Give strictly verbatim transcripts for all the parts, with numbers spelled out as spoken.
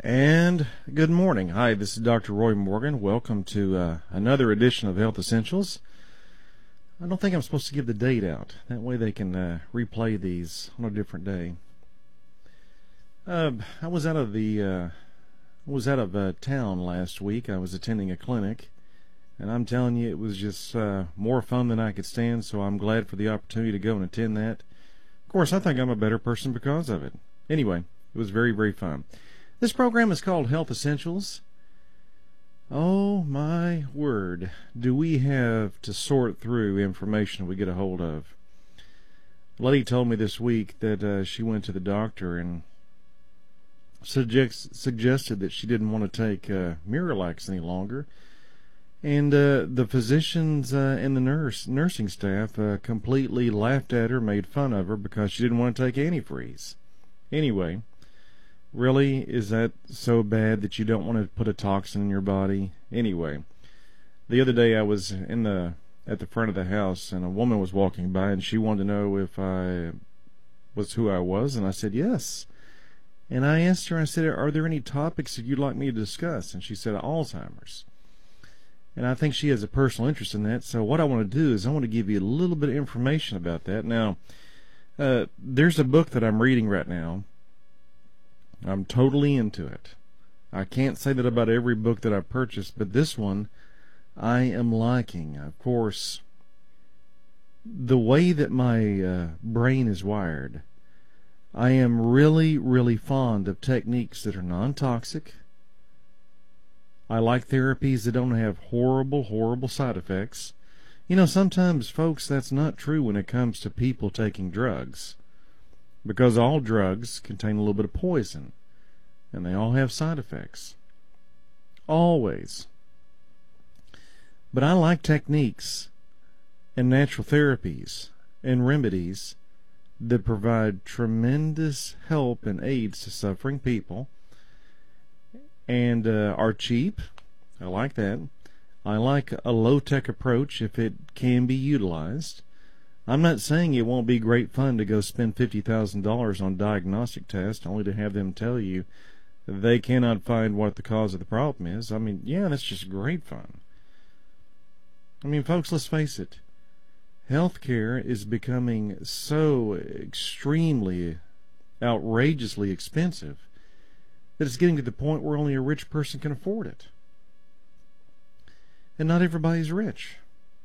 And good morning. Hi, this is Doctor Roy Morgan. Welcome to uh, another edition of Health Essentials. I don't think I'm supposed to give the date out. That way they can uh, replay these on a different day. Uh, I was out of the uh, was out of uh, town last week. I was attending a clinic, and I'm telling you, it was just uh, more fun than I could stand. So I'm glad for the opportunity to go and attend that. Of course, I think I'm a better person because of it. Anyway, it was very, very fun. This program is called Health Essentials. Oh my word, do we have to sort through information we get a hold of. A lady told me this week that uh, she went to the doctor and suggest, suggested that she didn't want to take uh, Miralax any longer. And uh, the physicians uh, and the nurse nursing staff uh, completely laughed at her, made fun of her because she didn't want to take antifreeze. Anyway, really, is that so bad that you don't want to put a toxin in your body? Anyway, the other day I was in the at the front of the house, and a woman was walking by, and she wanted to know if I was who I was, and I said yes. And I asked her, I said, are there any topics that you'd like me to discuss? And she said Alzheimer's. And I think she has a personal interest in that, so what I want to do is I want to give you a little bit of information about that. Now, uh, there's a book that I'm reading right now. I'm totally into it. I can't say that about every book that I've purchased, but this one I am liking. Of course, the way that my uh, brain is wired, I am really, really fond of techniques that are non-toxic. I like therapies that don't have horrible, horrible side effects. You know, sometimes, folks, that's not true when it comes to people taking drugs, because all drugs contain a little bit of poison, and they all have side effects. Always. But I like techniques and natural therapies and remedies that provide tremendous help and aids to suffering people and uh, are cheap. I like that. I like a low-tech approach if it can be utilized. I'm not saying it won't be great fun to go spend fifty thousand dollars on diagnostic tests only to have them tell you they cannot find what the cause of the problem is. I mean, yeah, that's just great fun. I mean, folks, let's face it. Healthcare is becoming so extremely, outrageously expensive that it's getting to the point where only a rich person can afford it. And not everybody's rich.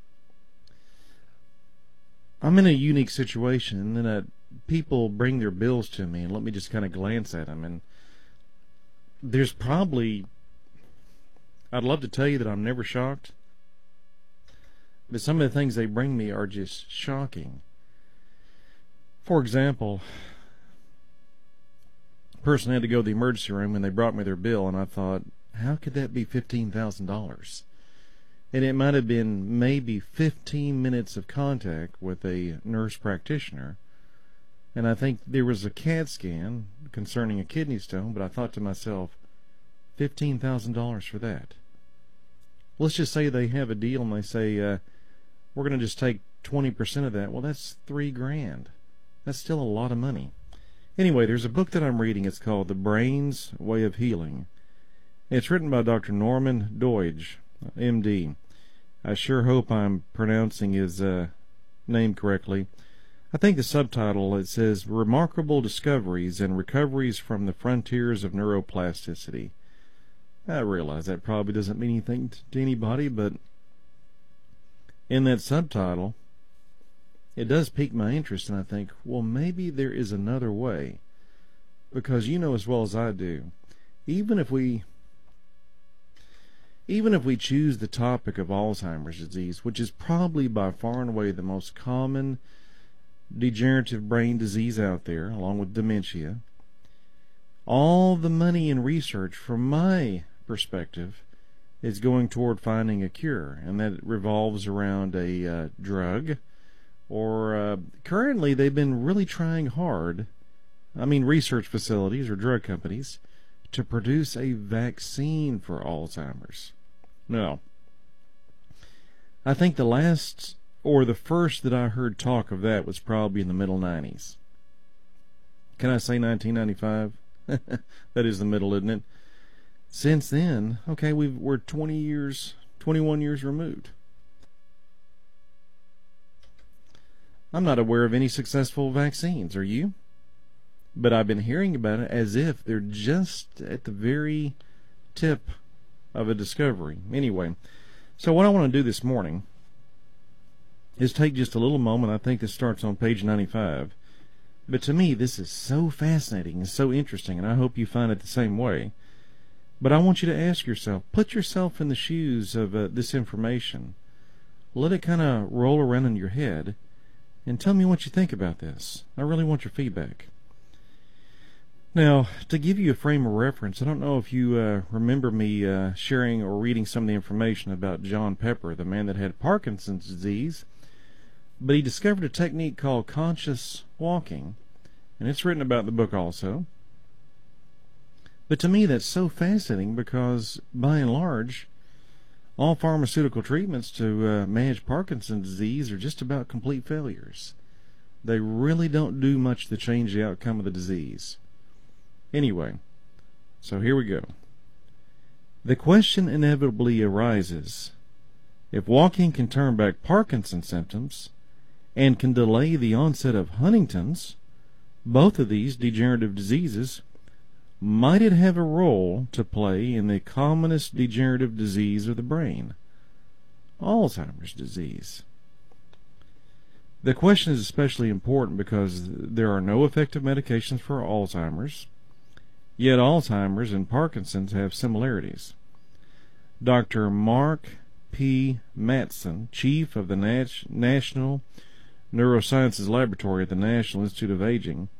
I'm in a unique situation, and uh, people bring their bills to me, and let me just kind of glance at them. And there's probably, I'd love to tell you that I'm never shocked, but some of the things they bring me are just shocking. For example, a person had to go to the emergency room, and they brought me their bill, and I thought, how could that be fifteen thousand dollars? And it might have been maybe fifteen minutes of contact with a nurse practitioner. And I think there was a CAT scan concerning a kidney stone, but I thought to myself, fifteen thousand dollars for that. Let's just say they have a deal and they say, uh, we're going to just take twenty percent of that. Well, that's three grand. That's still a lot of money. Anyway, there's a book that I'm reading. It's called The Brain's Way of Healing. It's written by Doctor Norman Doidge, M D. I sure hope I'm pronouncing his uh, name correctly. I think the subtitle, it says, Remarkable Discoveries and Recoveries from the Frontiers of Neuroplasticity. I realize that probably doesn't mean anything to anybody, but in that subtitle, it does pique my interest, and I think, well, maybe there is another way. Because you know as well as I do, even if we... Even if we choose the topic of Alzheimer's disease, which is probably by far and away the most common degenerative brain disease out there, along with dementia, all the money in research, from my perspective, is going toward finding a cure, and that revolves around a uh, drug, or uh, currently they've been really trying hard, I mean research facilities or drug companies, to produce a vaccine for Alzheimer's. No. I think the last, or the first that I heard talk of that was probably in the middle nineties. Can I say nineteen ninety-five? That is the middle, isn't it? Since then, okay, we've, we're twenty years, twenty-one years removed. I'm not aware of any successful vaccines, are you? But I've been hearing about it as if they're just at the very tip of a discovery. Anyway, so what I want to do this morning is take just a little moment. I think this starts on page ninety-five. But to me, this is so fascinating and so interesting, and I hope you find it the same way. But I want you to ask yourself, put yourself in the shoes of uh, this information. Let it kind of roll around in your head, and tell me what you think about this. I really want your feedback. Now, to give you a frame of reference, I don't know if you uh, remember me uh, sharing or reading some of the information about John Pepper, the man that had Parkinson's disease, but he discovered a technique called conscious walking, and it's written about in the book also. But to me, that's so fascinating because, by and large, all pharmaceutical treatments to uh, manage Parkinson's disease are just about complete failures. They really don't do much to change the outcome of the disease. Anyway, so here we go. The question inevitably arises, if walking can turn back Parkinson's symptoms and can delay the onset of Huntington's, both of these degenerative diseases, might it have a role to play in the commonest degenerative disease of the brain, Alzheimer's disease? The question is especially important because there are no effective medications for Alzheimer's, yet Alzheimer's and Parkinson's have similarities. Doctor Mark P. Matson, chief of the Nat- National Neurosciences Laboratory at the National Institute of Aging,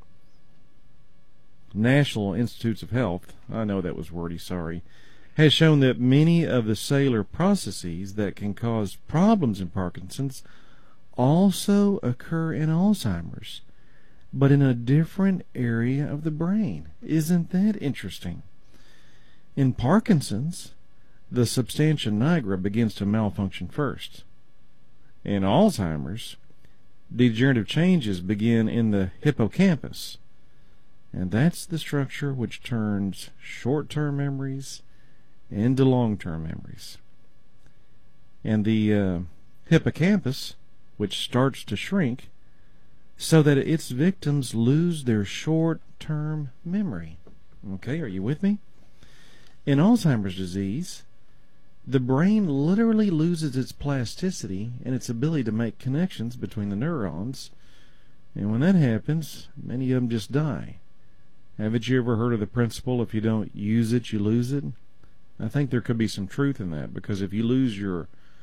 National Institutes of Health, I know that was wordy, sorry, has shown that many of the cellular processes that can cause problems in Parkinson's also occur in Alzheimer's, but in a different area of the brain. Isn't that interesting? In Parkinson's, the substantia nigra begins to malfunction first. In Alzheimer's, degenerative changes begin in the hippocampus, and that's the structure which turns short-term memories into long-term memories. And the uh, hippocampus, which starts to shrink, so that its victims lose their short-term memory. Okay, are you with me? In Alzheimer's disease, the brain literally loses its plasticity and its ability to make connections between the neurons, and when that happens, many of them just die. Haven't you ever heard of the principle, if you don't use it, you lose it? I think there could be some truth in that, because if you lose your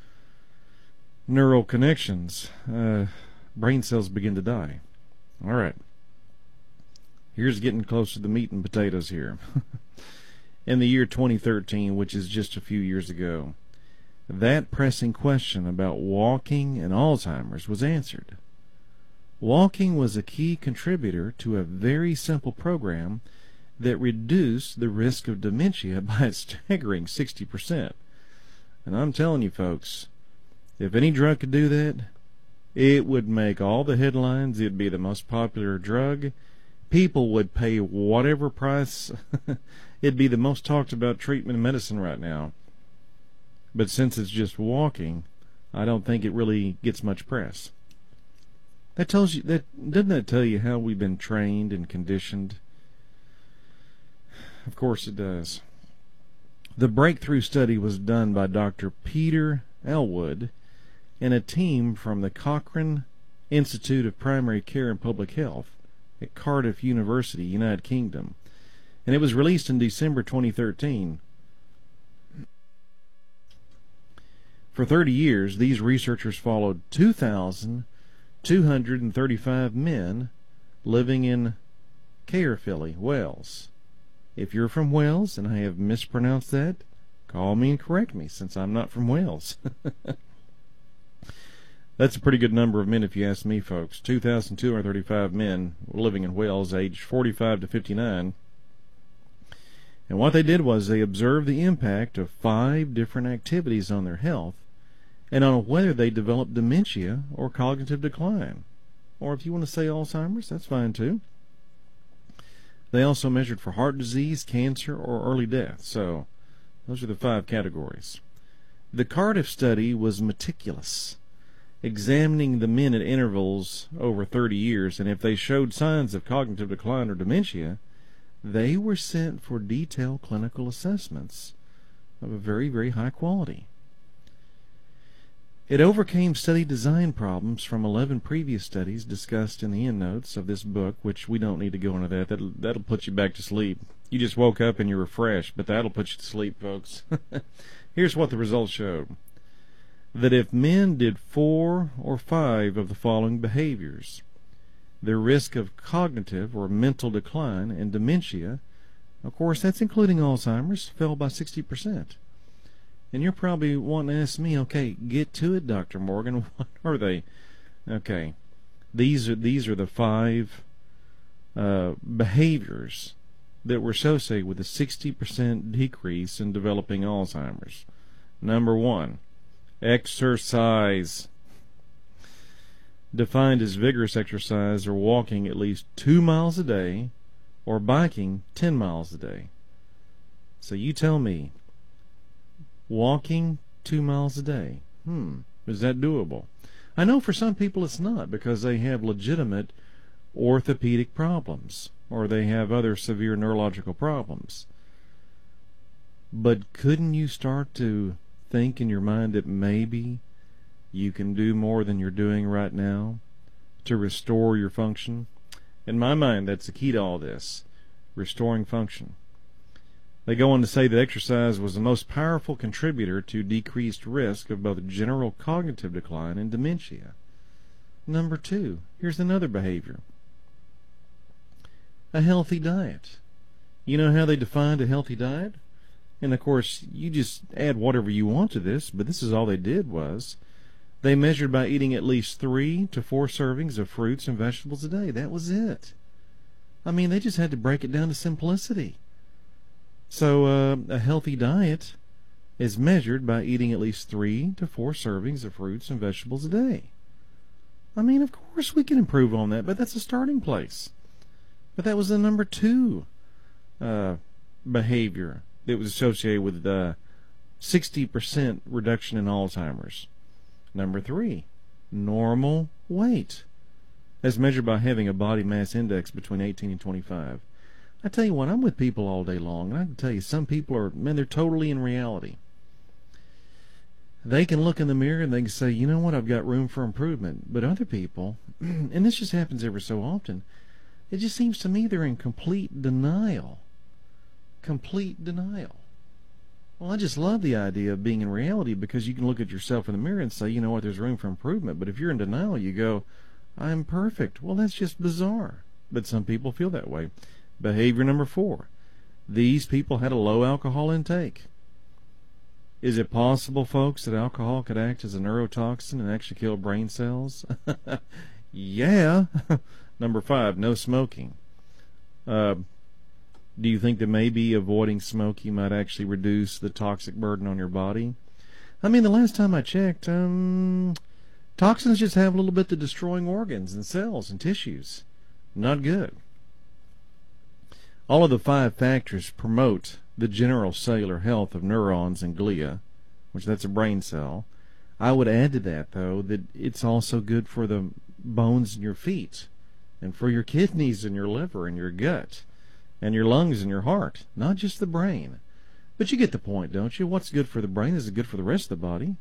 neural connections, uh, brain cells begin to die. All right. Here's getting close to the meat and potatoes here. In the year twenty thirteen, which is just a few years ago, that pressing question about walking and Alzheimer's was answered. Walking was a key contributor to a very simple program that reduced the risk of dementia by a staggering sixty percent. And I'm telling you, folks, if any drug could do that, it would make all the headlines. It'd be the most popular drug. People would pay whatever price. It'd be the most talked about treatment in medicine right now. But since it's just walking, I don't think it really gets much press. That tells you that doesn't that tell you how we've been trained and conditioned? Of course it does. The breakthrough study was done by Doctor Peter Elwood and a team from the Cochrane Institute of Primary Care and Public Health at Cardiff University, United Kingdom, and it was released in December twenty thirteen. For thirty years, these researchers followed two thousand two hundred thirty-five men living in Caerphilly, Wales. If you're from Wales and I have mispronounced that, call me and correct me, since I'm not from Wales. That's a pretty good number of men if you ask me, folks. two thousand two hundred thirty-five men living in Wales, aged forty-five to fifty-nine. And what they did was they observed the impact of five different activities on their health and on whether they developed dementia or cognitive decline. Or if you want to say Alzheimer's, that's fine too. They also measured for heart disease, cancer, or early death. So Those are the five categories. The Cardiff study was meticulous, examining the men at intervals over thirty years, and if they showed signs of cognitive decline or dementia, they were sent for detailed clinical assessments of a very, very high quality. It overcame study design problems from eleven previous studies discussed in the endnotes of this book, which we don't need to go into that. That'll, that'll put you back to sleep. You just woke up and you're refreshed, but that'll put you to sleep, folks. Here's what the results showed. That if men did four or five of the following behaviors, their risk of cognitive or mental decline and dementia, of course that's including Alzheimer's, fell by sixty percent. And you're probably wanting to ask me, okay, get to it, Doctor Morgan. What are they? Okay, these are these are the five uh, behaviors that were associated with a sixty percent decrease in developing Alzheimer's. Number one, exercise. Defined as vigorous exercise or walking at least two miles a day or biking ten miles a day. So you tell me, walking two miles a day, hmm, is that doable? I know for some people it's not, because they have legitimate orthopedic problems or they have other severe neurological problems. But couldn't you start to think in your mind that maybe you can do more than you're doing right now to restore your function? In my mind, that's the key to all this, restoring function. They go on to say that exercise was the most powerful contributor to decreased risk of both general cognitive decline and dementia. Number two, here's another behavior. A healthy diet. You know how they defined a healthy diet? And of course, you just add whatever you want to this, but this is all they did was they measured by eating at least three to four servings of fruits and vegetables a day. That was it. I mean, they just had to break it down to simplicity. So uh, a healthy diet is measured by eating at least three to four servings of fruits and vegetables a day. I mean, of course we can improve on that, but that's a starting place. But that was the number two uh, behavior that was associated with uh, sixty percent reduction in Alzheimer's. Number three, normal weight, as measured by having a body mass index between eighteen and twenty-five. I tell you what, I'm with people all day long, and I can tell you some people are, man, they're totally in reality. They can look in the mirror and they can say, you know what, I've got room for improvement. But other people, and this just happens every so often, it just seems to me they're in complete denial. Complete denial. Well, I just love the idea of being in reality, because you can look at yourself in the mirror and say, you know what, there's room for improvement. But if you're in denial, you go, I'm perfect. Well, that's just bizarre. But some people feel that way. Behavior number four. These people had a low alcohol intake. Is it possible, folks, that alcohol could act as a neurotoxin and actually kill brain cells? Yeah. Number five, no smoking. Uh, do you think that maybe avoiding smoking might actually reduce the toxic burden on your body? I mean, the last time I checked, um, toxins just have a little bit of destroying organs and cells and tissues. Not good. All of the five factors promote the general cellular health of neurons and glia, which that's a brain cell. I would add to that, though, that it's also good for the bones in your feet and for your kidneys and your liver and your gut and your lungs and your heart, not just the brain. But you get the point, don't you? What's good for the brain is good for the rest of the body.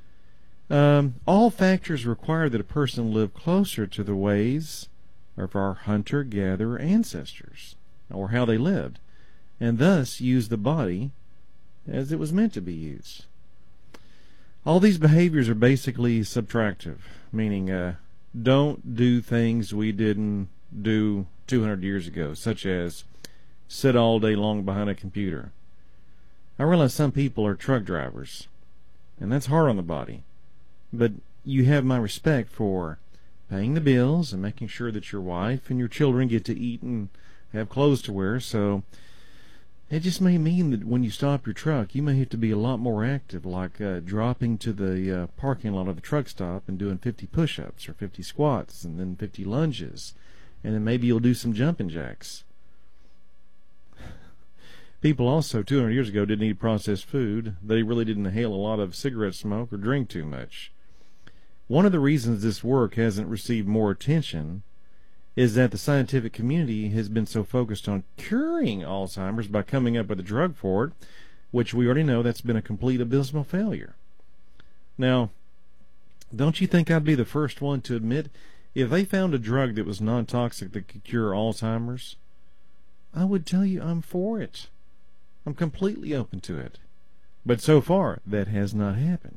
Um, all factors require that a person live closer to the ways of our hunter-gatherer ancestors, or how they lived, and thus use the body as it was meant to be used. All these behaviors are basically subtractive, meaning uh, don't do things we didn't do two hundred years ago, such as sit all day long behind a computer. I realize some people are truck drivers, and that's hard on the body, but you have my respect for paying the bills and making sure that your wife and your children get to eat and have clothes to wear. So it just may mean that when you stop your truck, you may have to be a lot more active, like uh, dropping to the uh, parking lot of the truck stop and doing fifty push-ups or fifty squats and then fifty lunges, and then maybe you'll do some jumping jacks. People also two hundred years ago didn't eat processed food. They really didn't inhale a lot of cigarette smoke or drink too much. One of the reasons this work hasn't received more attention is that the scientific community has been so focused on curing Alzheimer's by coming up with a drug for it, which we already know that's been a complete abysmal failure. Now, don't you think I'd be the first one to admit if they found a drug that was non-toxic that could cure Alzheimer's, I would tell you I'm for it. I'm completely open to it. But so far, that has not happened.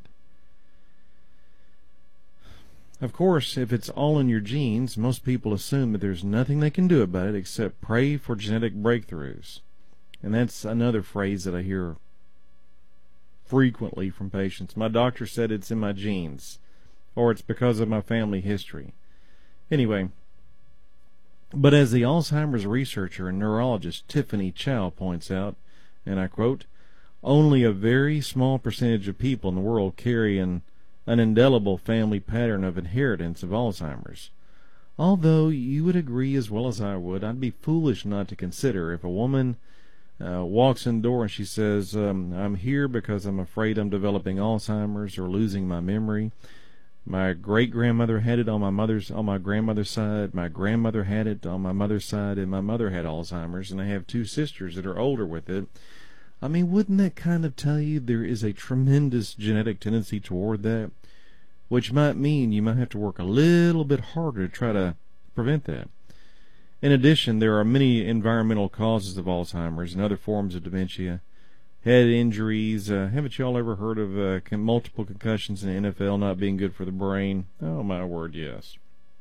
Of course, if it's all in your genes, most people assume that there's nothing they can do about it except pray for genetic breakthroughs. And that's another phrase that I hear frequently from patients. My doctor said it's in my genes, or it's because of my family history. Anyway, but as the Alzheimer's researcher and neurologist Tiffany Chow points out, and I quote, only a very small percentage of people in the world carry an, an indelible family pattern of inheritance of Alzheimer's. Although you would agree as well as I would, I'd be foolish not to consider if a woman uh, walks in the door and she says, um, I'm here because I'm afraid I'm developing Alzheimer's or losing my memory. My great-grandmother had it on my mother's on my grandmother's side. My grandmother had it on my mother's side, and my mother had Alzheimer's, and I have two sisters that are older with it. I mean, wouldn't that kind of tell you there is a tremendous genetic tendency toward that? Which might mean you might have to work a little bit harder to try to prevent that. In addition, there are many environmental causes of Alzheimer's and other forms of dementia. Head injuries. Uh, haven't y'all ever heard of uh, con- multiple concussions in the N F L not being good for the brain? Oh, my word, yes.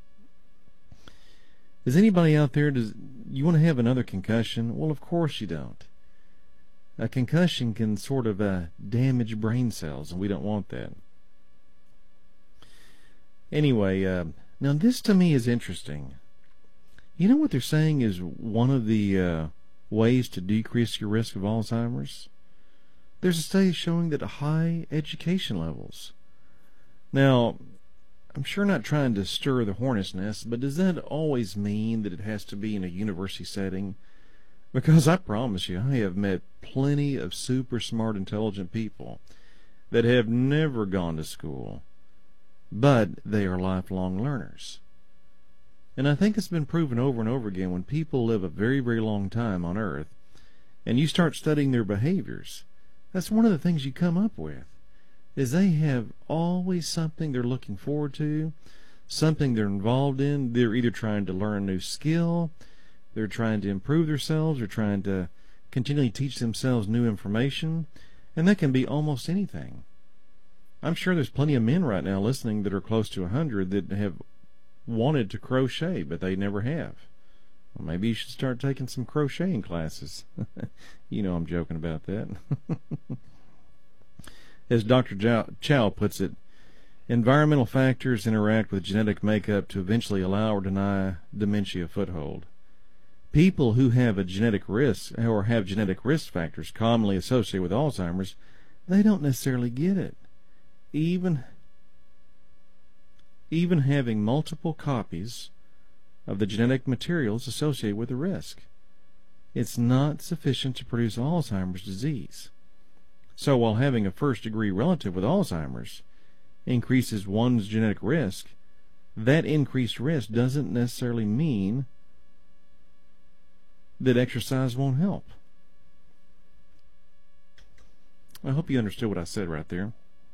Is anybody out there, does you want to have another concussion? Well, of course you don't. A concussion can sort of uh, damage brain cells, and we don't want that. Anyway, uh, now this to me is interesting. You know what they're saying is one of the uh, ways to decrease your risk of Alzheimer's? There's a study showing that high education levels. Now, I'm sure not trying to stir the hornet's nest, but does that always mean that it has to be in a university setting? Because I promise you, I have met plenty of super smart, intelligent people that have never gone to school, but they are lifelong learners. And I think it's been proven over and over again when people live a very, very long time on Earth, and you start studying their behaviors, that's one of the things you come up with, is they have always something they're looking forward to, something they're involved in. They're either trying to learn a new skill, they're trying to improve themselves, they're trying to continually teach themselves new information, and that can be almost anything. I'm sure there's plenty of men right now listening that are close to a hundred that have wanted to crochet, but they never have. Well, maybe you should start taking some crocheting classes. You know I'm joking about that. As Doctor Chow puts it, environmental factors interact with genetic makeup to eventually allow or deny dementia a foothold. People who have a genetic risk or have genetic risk factors commonly associated with Alzheimer's, they don't necessarily get it. Even even having multiple copies of the genetic materials associated with the risk. It's not sufficient to produce Alzheimer's disease. So while having a first-degree relative with Alzheimer's increases one's genetic risk, that increased risk doesn't necessarily mean that exercise won't help. I hope you understood what I said right there.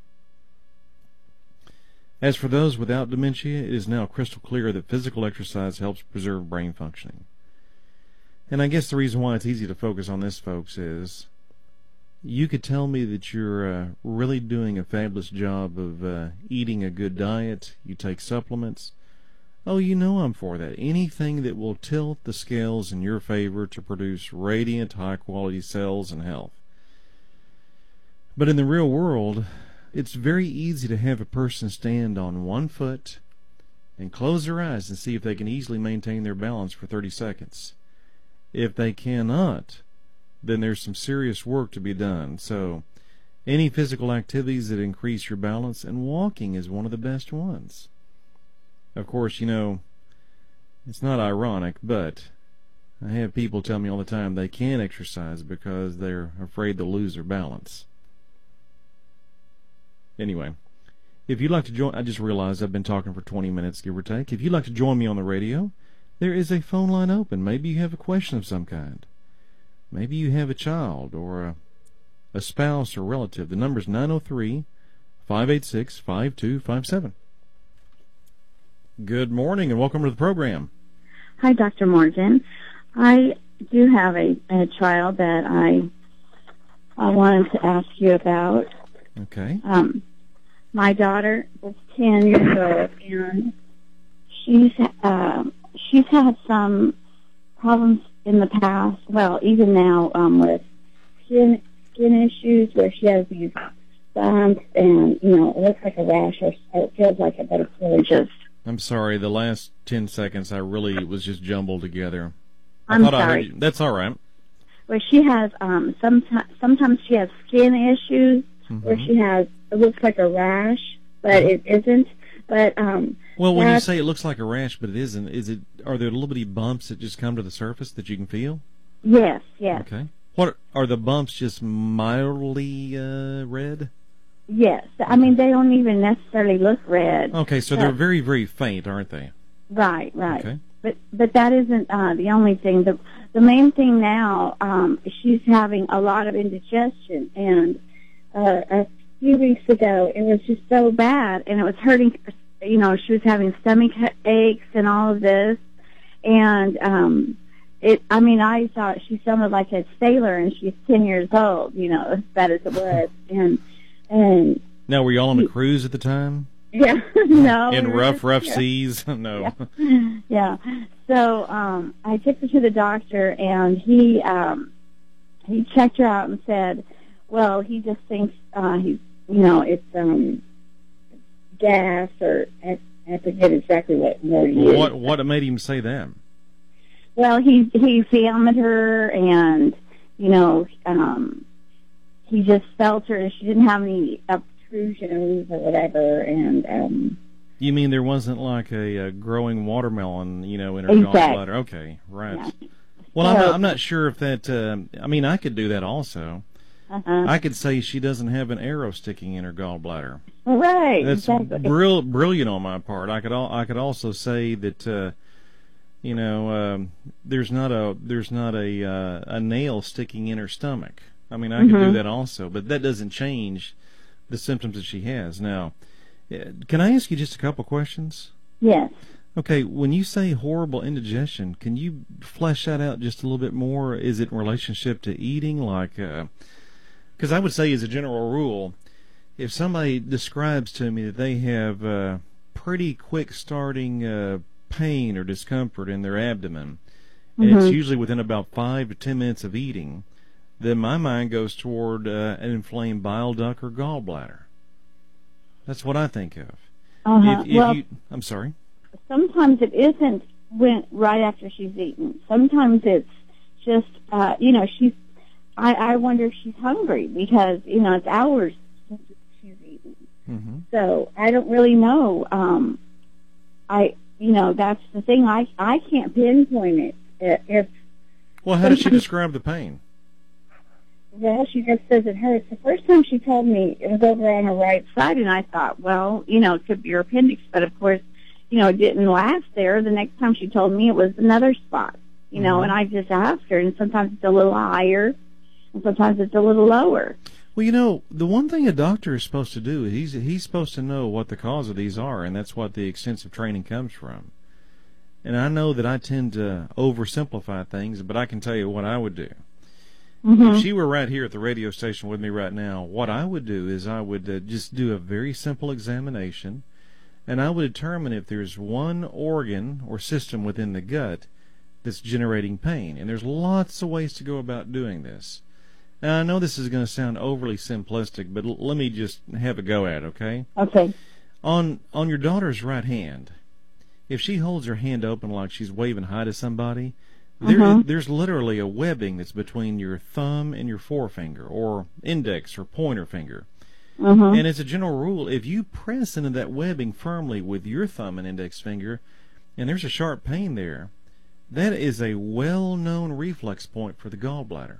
As for those without dementia, it is now crystal clear that physical exercise helps preserve brain functioning. And I guess the reason why it's easy to focus on this, folks, is you could tell me that you're uh, really doing a fabulous job of uh, eating a good diet, you take supplements. Oh, you know I'm for that. Anything that will tilt the scales in your favor to produce radiant, high-quality cells and health. But in the real world, it's very easy to have a person stand on one foot and close their eyes and see if they can easily maintain their balance for thirty seconds. If they cannot, then there's some serious work to be done. So, any physical activities that increase your balance, and walking is one of the best ones. Of course, you know, it's not ironic, but I have people tell me all the time they can't exercise because they're afraid they'll lose their balance. Anyway, if you'd like to join, I just realized I've been talking for twenty minutes, give or take. If you'd like to join me on the radio, there is a phone line open. Maybe you have a question of some kind. Maybe you have a child or a, a spouse or relative. The number's nine oh three, five eight six, five two five seven. Good morning and welcome to the program. Hi, Doctor Morgan. I do have a, a child that I I wanted to ask you about. Okay. Um, my daughter is ten years old, and she's uh, she's had some problems in the past. Well, even now um, with skin skin issues, where she has these bumps, and you know, it looks like a rash, or it feels like it, but it's really just. I'm sorry. The last ten seconds, I really was just jumbled together. I I'm thought sorry. I heard you. That's all right. Where she has um sometimes sometimes she has skin issues Mm-hmm. where she has it looks like a rash, but it isn't. But um Well, when you say it looks like a rash, but it isn't, is it? Are there little bitty bumps that just come to the surface that you can feel? yes, yes, Okay. What are the bumps? Just mildly uh, red? yes. I mean, they don't even necessarily look red. Okay, so they're very, very faint, aren't they? Right, right. Okay. But but that isn't uh, the only thing. The the main thing now, um, she's having a lot of indigestion, and uh, a few weeks ago it was just so bad, and it was hurting. You know, she was having stomach aches and all of this, and um, it. I mean, I thought she sounded like a sailor, and she's ten years old. You know, as bad as it was, and and. Now, were you all on a cruise at the time? Yeah, no. In we were rough, just- rough yeah. seas? No. Yeah. yeah. So um, I took her to the doctor, and he um, he checked her out and said, "Well, he just thinks uh, he's, you know, it's um, gas or I, I forget exactly what word he used. What what made him say that? Well, he he examined her, and you know, um, he just felt her, and she didn't have any obtrusions or whatever, and um, You mean there wasn't like a, a growing watermelon, you know, in her Exactly. gallbladder? Okay, right. yeah. Well, I'm So- not, I'm not sure if that. Uh, I mean, I could do that also. Uh-huh. I could say she doesn't have an arrow sticking in her gallbladder. Right. That's exactly. brill- brilliant on my part. I could al- I could also say that uh, you know um, there's not a there's not a uh, a nail sticking in her stomach. I mean, I could do Mhm. that also, but that doesn't change the symptoms that she has. Now, uh, can I ask you just a couple questions? Yes. Okay, when you say horrible indigestion, can you flesh that out just a little bit more? Is it in relationship to eating? Like, because I would say as a general rule, if somebody describes to me that they have uh, pretty quick starting uh, pain or discomfort in their abdomen, and Mhm. it's usually within about five to ten minutes of eating, then my mind goes toward uh, an inflamed bile duct or gallbladder. That's what I think of. Uh-huh. If, if well, you, I'm sorry. sometimes it isn't when right after she's eaten. Sometimes it's just, uh, you know, she's. I, I wonder if she's hungry because you know it's hours since she's eaten. Mm-hmm. So I don't really know. Um, I, you know, that's the thing. I I can't pinpoint it. Uh, If Well, how did she Sometimes- describe the pain? well, she just says it hurts. The first time she told me it was over on her right side, and I thought, well, you know, it could be your appendix, but of course, you know, it didn't last there. The next time she told me it was another spot, you know, Mhm. and I just asked her, and sometimes it's a little higher, and sometimes it's a little lower. Well, you know, the one thing a doctor is supposed to do, he's he's supposed to know what the cause of these are, and that's what the extensive training comes from. And I know that I tend to oversimplify things, but I can tell you what I would do. Mm-hmm. If she were right here at the radio station with me right now, what I would do is I would uh, just do a very simple examination, and I would determine if there's one organ or system within the gut that's generating pain. And there's lots of ways to go about doing this. Now, I know this is going to sound overly simplistic, but l- let me just have a go at it, okay? Okay. On on your daughter's right hand, if she holds her hand open like she's waving hi to somebody, there, Mhm. there's literally a webbing that's between your thumb and your forefinger, or index or pointer finger. Mm-hmm. And as a general rule, if you press into that webbing firmly with your thumb and index finger, and there's a sharp pain there, that is a well-known reflex point for the gallbladder.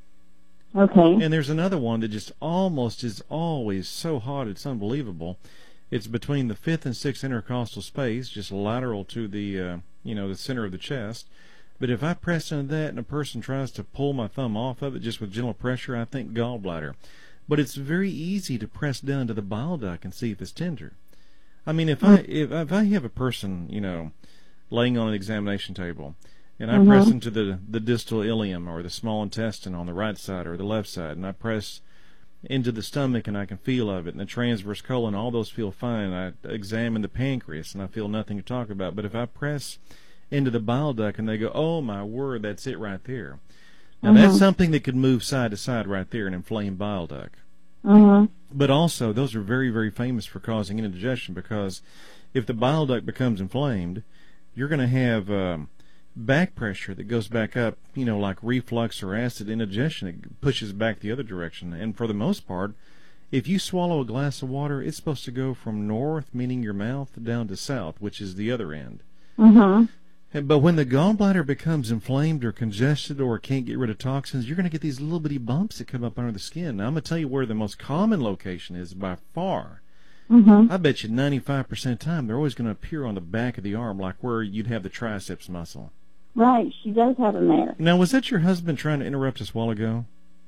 Okay. And there's another one that just almost is always so hot it's unbelievable. It's between the fifth and sixth intercostal space, just lateral to the, uh, you know, the center of the chest. But if I press into that and a person tries to pull my thumb off of it just with gentle pressure, I think gallbladder. But it's very easy to press down to the bile duct and see if it's tender. I mean, if I if, if I have a person, you know, laying on an examination table, and I mm-hmm. press into the the distal ileum or the small intestine on the right side or the left side, and I press into the stomach and I can feel of it, and the transverse colon, all those feel fine. I examine the pancreas and I feel nothing to talk about. But if I press into the bile duct and they go, oh my word, that's it right there. Now mm-hmm. that's something that could move side to side right there, an inflamed bile duct. Mm-hmm. But also, those are very, very famous for causing indigestion, because if the bile duct becomes inflamed, you're going to have um, back pressure that goes back up, you know, like reflux or acid indigestion. It pushes back the other direction. And for the most part, if you swallow a glass of water, it's supposed to go from north, meaning your mouth, down to south, which is the other end. Mm-hmm. But when the gallbladder becomes inflamed or congested or can't get rid of toxins, you're going to get these little bitty bumps that come up under the skin. Now, I'm going to tell you where the most common location is by far. Mm-hmm. I bet you ninety-five percent of the time they're always going to appear on the back of the arm, like where you'd have the triceps muscle. Right, she does have them there. Now, was that your husband trying to interrupt us a while ago?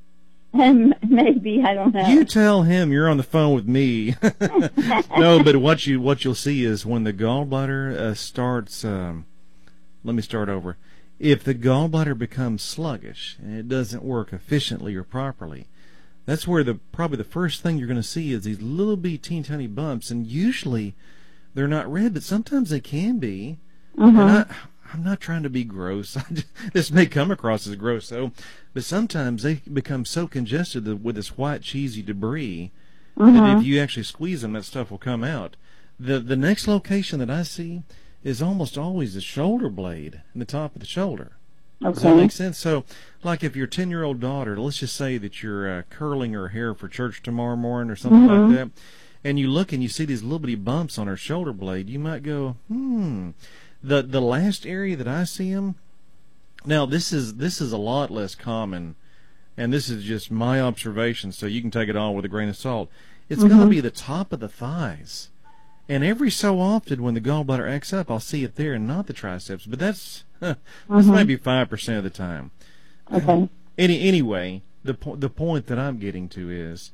Um, maybe, I don't know. You tell him you're on the phone with me. No, but what, you, what you'll see is when the gallbladder uh, starts... Um, Let me start over. If the gallbladder becomes sluggish and it doesn't work efficiently or properly, that's where the probably the first thing you're going to see is these little bitty teeny tiny bumps, and usually they're not red, but sometimes they can be. Mm-hmm. And I, I'm not trying to be gross. I just, this may come across as gross, though, but sometimes they become so congested with this white cheesy debris mm-hmm. that if you actually squeeze them, that stuff will come out. The the next location that I see is almost always the shoulder blade in the top of the shoulder. Okay. Does that make sense? So, like if your ten-year-old daughter, let's just say that you're uh, curling her hair for church tomorrow morning or something mm-hmm. like that, and you look and you see these little bitty bumps on her shoulder blade, you might go, hmm. The the last area that I see them, now this is this is a lot less common, and this is just my observation, so you can take it all with a grain of salt. It's mm-hmm. going to be the top of the thighs. And every so often when the gallbladder acts up, I'll see it there and not the triceps. But that's huh, mm-hmm. that's maybe five percent of the time. Okay. Any Anyway, the, po- the point that I'm getting to is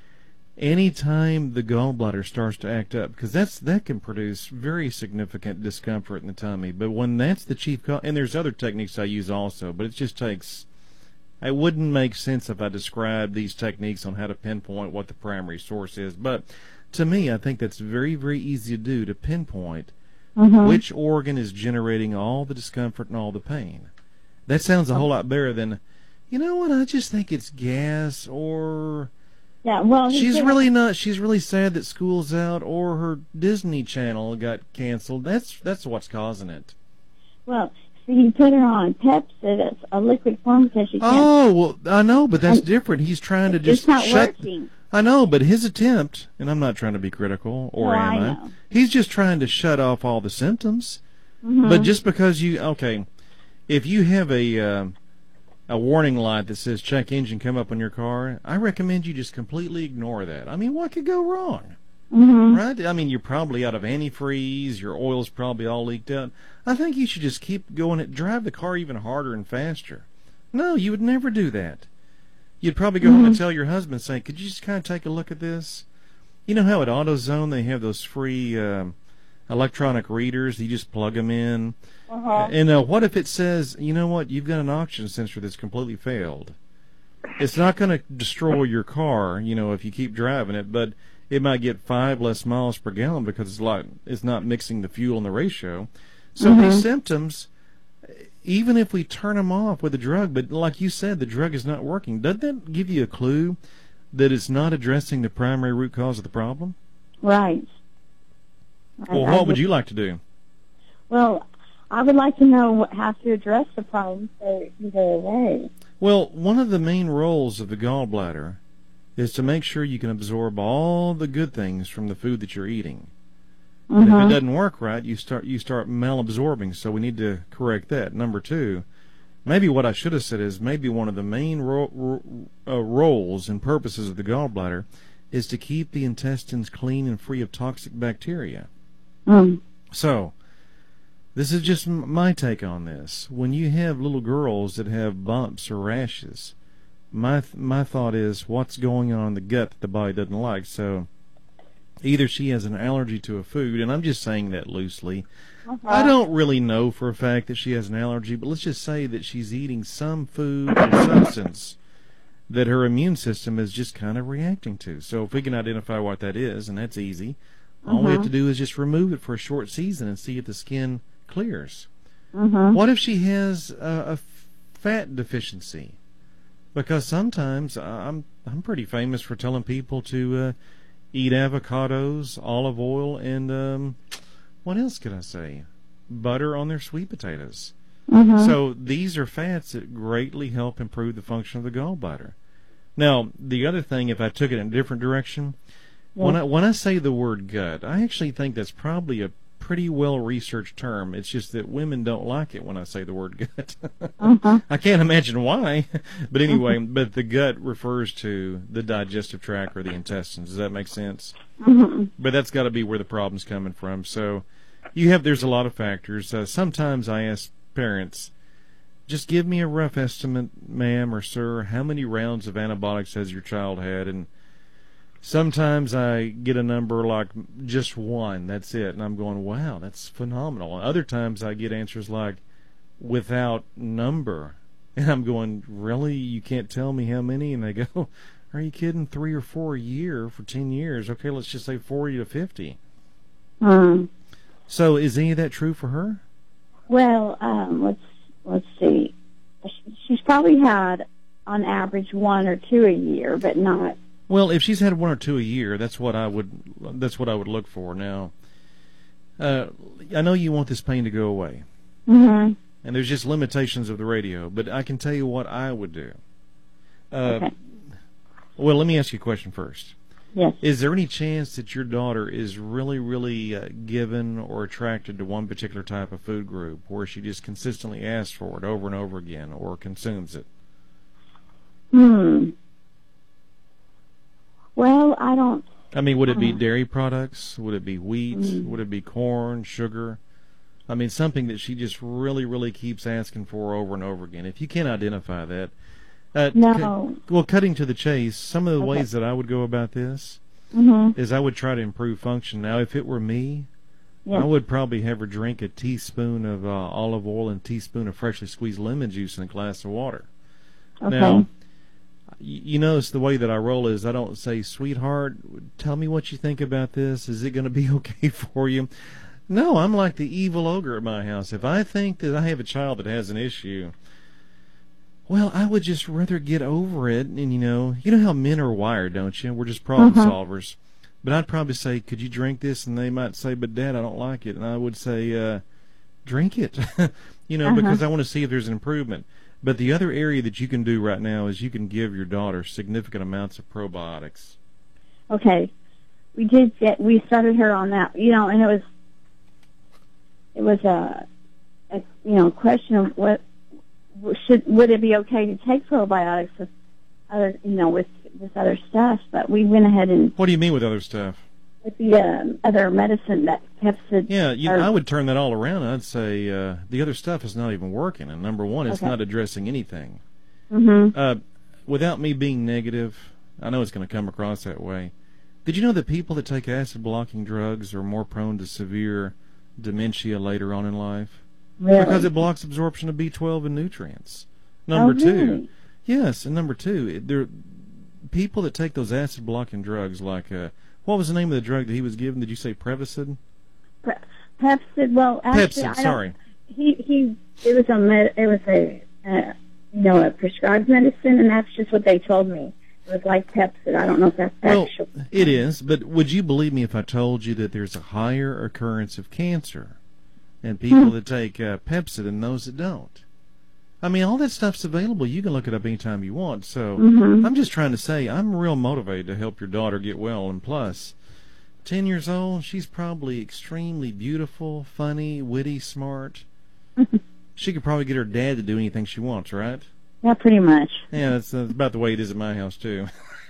anytime the gallbladder starts to act up, because that's that can produce very significant discomfort in the tummy. But when that's the chief cause, and there's other techniques I use also, but it just takes... It wouldn't make sense if I described these techniques on how to pinpoint what the primary source is. But to me, I think that's very, very easy to do, to pinpoint mm-hmm. which organ is generating all the discomfort and all the pain. That sounds a whole lot better than, you know what, I just think it's gas, or yeah, well, she's really not, she's really sad that school's out, or her Disney Channel got canceled. That's that's what's causing it. Well, see, he put her on Pepsi, it's a liquid form, because she can't. Oh, well, I know, but that's and different. He's trying to just it's not shut... working. I know, but his attempt, and I'm not trying to be critical, or no, am I? I? Know. He's just trying to shut off all the symptoms. Mm-hmm. But just because you, okay, if you have a uh, a warning light that says check engine come up on your car, I recommend you just completely ignore that. I mean, what could go wrong? Mm-hmm. Right? I mean, you're probably out of antifreeze, your oil's probably all leaked out. I think you should just keep going, and drive the car even harder and faster. No, you would never do that. You'd probably go mm-hmm. home and tell your husband, say, could you just kind of take a look at this? You know how at AutoZone they have those free um, electronic readers? You just plug them in. Uh-huh. And uh, what if it says, you know what, you've got an oxygen sensor that's completely failed? It's not going to destroy your car, you know, if you keep driving it, but it might get five less miles per gallon because it's like it's not mixing the fuel in the ratio. So mm-hmm. these symptoms, even if we turn them off with a drug, but like you said, the drug is not working, doesn't that give you a clue that it's not addressing the primary root cause of the problem? Right. Well, I, what I would just, you like to do? Well, I would like to know what, how to address the problem so it can go away. Well, one of the main roles of the And if Mhm. it doesn't work right, you start you start malabsorbing. So we need to correct that. Number two, maybe what I should have said is maybe one of the main ro- ro- uh, roles and purposes of the gallbladder is to keep the intestines clean and free of toxic bacteria. Mm. So, this is just m- my take on this. When you have little girls that have bumps or rashes, my th- my thought is, what's going on in the gut that the body doesn't like? So, either she has an allergy to a food, and I'm just saying that loosely. Okay. I don't really know for a fact that she has an allergy, but let's just say that she's eating some food or substance that her immune system is just kind of reacting to. So if we can identify what that is, and that's easy, all we have Mhm. to do is just remove it for a short season and see if the skin clears. Mhm. What if she has a, a fat deficiency? Because sometimes I'm I'm pretty famous for telling people to uh, eat avocados, olive oil, and um, what else could I say? Butter on their sweet potatoes. Mhm. So these are fats that greatly help improve the function of the gallbladder. Now, the other thing, if I took it in a different direction, Yeah. when I when I say the word gut, I actually think that's probably a pretty well-researched term. It's just that women don't like it when I say the word gut. Mhm. I can't imagine why. But anyway, but the gut refers to the digestive tract or the intestines. Does that make sense? Mhm. But that's got to be where the problem's coming from. So you have, there's a lot of factors. Uh, sometimes I ask parents, just give me a rough estimate, ma'am or sir, how many rounds of antibiotics has your child had? And sometimes I get a number like just one, that's it. And I'm going, wow, that's phenomenal. Other times I get answers like without number. And I'm going, really? You can't tell me how many? And they go, are you kidding? Three or four a year for ten years. Okay, let's just say forty to fifty. Mm. So is any of that true for her? Well, um, let's let's see. She's probably had, on average, one or two a year, but not. Well, if she's had one or two a year, that's what I would that's what I would look for. Now, uh, I know you want this pain to go away, Mhm. and there's just limitations of the radio, but I can tell you what I would do. Uh, Okay. Well, let me ask you a question first. Yes. Is there any chance that your daughter is really, really uh, given or attracted to one particular type of food group, where she just consistently asks for it over and over again, or consumes it? Hmm. Well, I don't. I mean, would it be Uh-huh. dairy products? Would it be wheat? Mm. Would it be corn, sugar? I mean, something that she just really, really keeps asking for over and over again. If you can't identify that, uh, No. cu- well, cutting to the chase, some of the Okay. ways that I would go about this Mhm. is I would try to improve function. Now, if it were me, Yes. I would probably have her drink a teaspoon of uh, olive oil and a teaspoon of freshly squeezed lemon juice in a glass of water. Okay. Now, y- you notice the way that I roll is I don't say, sweetheart, tell me what you think about this. Is it going to be okay for you? No, I'm like the evil ogre at my house. If I think that I have a child that has an issue, well, I would just rather get over it. And, you know, you know how men are wired, don't you? We're just problem Mhm. solvers. But I'd probably say, could you drink this? And they might say, but Dad, I don't like it. And I would say, uh, drink it, you know, Uh-huh. because I want to see if there's an improvement. But the other area that you can do right now is you can give your daughter significant amounts of probiotics. Okay. We did get. We started her on that. You know, and it was. It was a, a you know question of what should would it be okay to take probiotics with other you know with with other stuff, but we went ahead and What do you mean with other stuff? with the um, other medicine that Pepsid. Yeah, you, or- I would turn that all around. I'd say uh, the other stuff is not even working. And number one, it's Okay. not addressing anything. Mhm. Uh, without me being negative, I know it's going to come across that way. Did you know that people that take acid-blocking drugs are more prone to severe dementia later on in life? Really? Because it blocks absorption of B twelve and nutrients. Oh, Number two, really? yes, and number two, it- there people that take those acid-blocking drugs, like uh, what was the name of the drug that he was given? Did you say Prevacid? Pe- Pepsid. Well, actually, Pepsid. I don't- Sorry. He he. It was a med, it was a uh, you know a prescribed medicine, and that's just what they told me. It was like Pepsid. I don't know if that's Well, actual. it is, but would you believe me if I told you that there's a higher occurrence of cancer in people Hmm. that take uh, Pepsid than those that don't? I mean, all that stuff's available. You can look it up anytime you want. So Mhm. I'm just trying to say I'm real motivated to help your daughter get well, and plus, ten years old, she's probably extremely beautiful, funny, witty, smart. She could probably get her dad to do anything she wants, right? Yeah, pretty much. Yeah, that's, that's about the way it is at my house, too.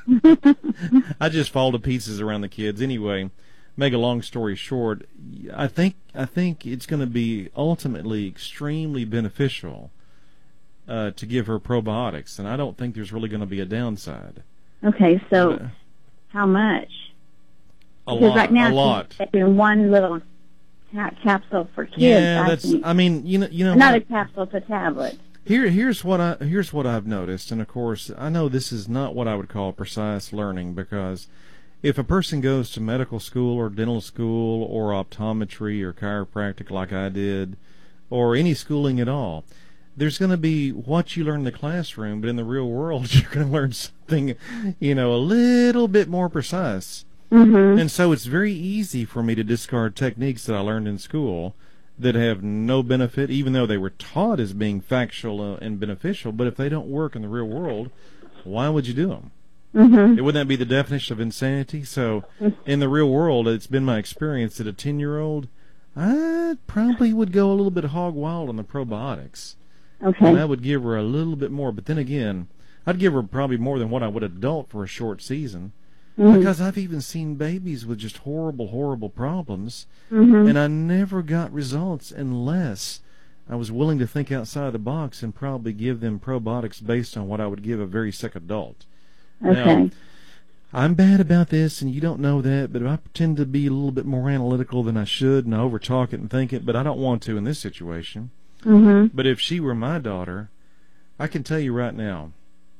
I just fall to pieces around the kids. Anyway, make a long story short, I think I think it's going to be ultimately extremely beneficial uh, to give her probiotics, and I don't think there's really going to be a downside. Okay, so But, uh, how much? a Because lot, right now a lot. she's taking one little ca- capsule for kids. Yeah, I that's. think. I mean, you know, you know. Not what? a capsule, it's a tablet. Here, here's what I here's what I've noticed, and of course, I know this is not what I would call precise learning, because if a person goes to medical school or dental school or optometry or chiropractic like I did, or any schooling at all, there's going to be what you learn in the classroom, but in the real world, you're going to learn something, you know, a little bit more precise. Mm-hmm. And so it's very easy for me to discard techniques that I learned in school that have no benefit, even though they were taught as being factual uh, and beneficial. But if they don't work in the real world, why would you do them? Mm-hmm. Wouldn't that be the definition of insanity? So in the real world, it's been my experience that a ten-year-old, I probably would go a little bit hog wild on the probiotics. Okay. And I would give her a little bit more. But then again, I'd give her probably more than what I would adult for a short season. Mm-hmm. Because I've even seen babies with just horrible, horrible problems, Mm-hmm. and I never got results unless I was willing to think outside the box and probably give them probiotics based on what I would give a very sick adult. Okay. Now, I'm bad about this, and you don't know that, but I pretend to be a little bit more analytical than I should, and I overtalk it and think it, but I don't want to in this situation. Mm-hmm. But if she were my daughter, I can tell you right now,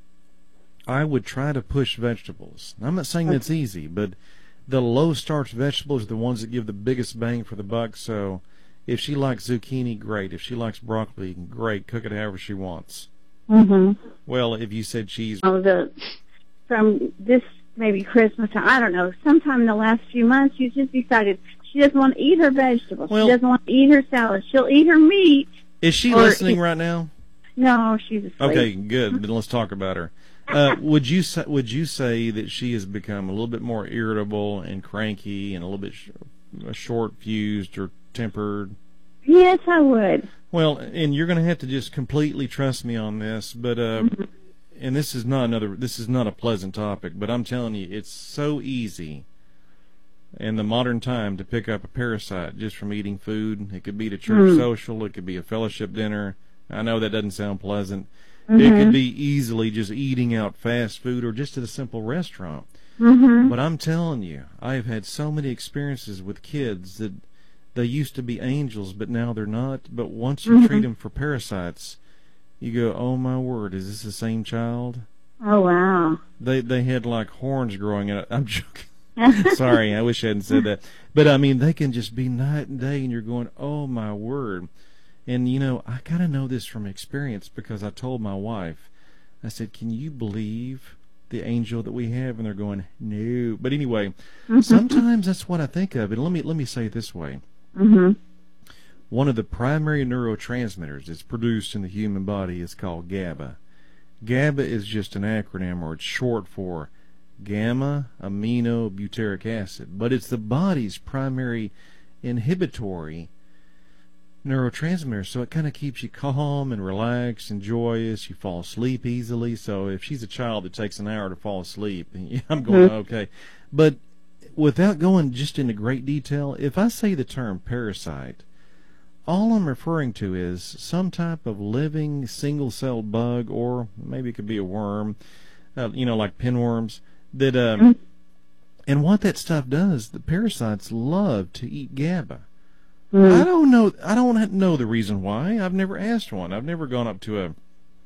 I would try to push vegetables. I'm not saying that's easy, but the low-starch vegetables are the ones that give the biggest bang for the buck. So if she likes zucchini, great. If she likes broccoli, great. Cook it however she wants. Mm-hmm. Well, if you said cheese... Oh, the from this maybe Christmas time, I don't know, sometime in the last few months, you just decided she doesn't want to eat her vegetables. Well- she doesn't want to eat her salad. She'll eat her meat. Is she Or- listening right now? No, she's asleep. Okay, good. Then let's talk about her. Uh, would you say, would you say that she has become a little bit more irritable and cranky and a little bit sh- short-fused or tempered? Yes, I would. Well, and you're going to have to just completely trust me on this, but uh, Mm-hmm. and this is not another. This is not a pleasant topic, but I'm telling you, it's so easy in the modern time to pick up a parasite just from eating food. It could be at a church Mm. social. It could be a fellowship dinner. I know that doesn't sound pleasant. It Mm-hmm. could be easily just eating out fast food or just at a simple restaurant. Mm-hmm. But I'm telling you, I've had so many experiences with kids that they used to be angels, but now they're not. But once you Mhm. treat them for parasites, you go, oh my word, is this the same child? Oh, wow. They they had like horns growing out. I'm joking. Sorry, I wish I hadn't said that. But I mean, they can just be night and day, and you're going, oh my word. And you know, I kind of know this from experience because I told my wife, I said, can you believe the angel that we have? And they're going, no. But anyway, sometimes that's what I think of. And let me let me say it this way. Mm-hmm. One of the primary neurotransmitters that's produced in the human body is called GABA. GABA is just an acronym, or it's short for gamma amino butyric acid, but it's the body's primary inhibitory neurotransmitter, so it kind of keeps you calm and relaxed and joyous. You fall asleep easily. So if she's a child that takes an hour to fall asleep, I'm going, Mhm. okay. But without going just into great detail, if I say the term parasite, all I'm referring to is some type of living single-celled bug, or maybe it could be a worm, uh, you know, like pinworms, that, um, Mhm. and what that stuff does, the parasites love to eat GABA. I Mm-hmm. don't know. I don't know the reason why. I've never asked one. I've never gone up to a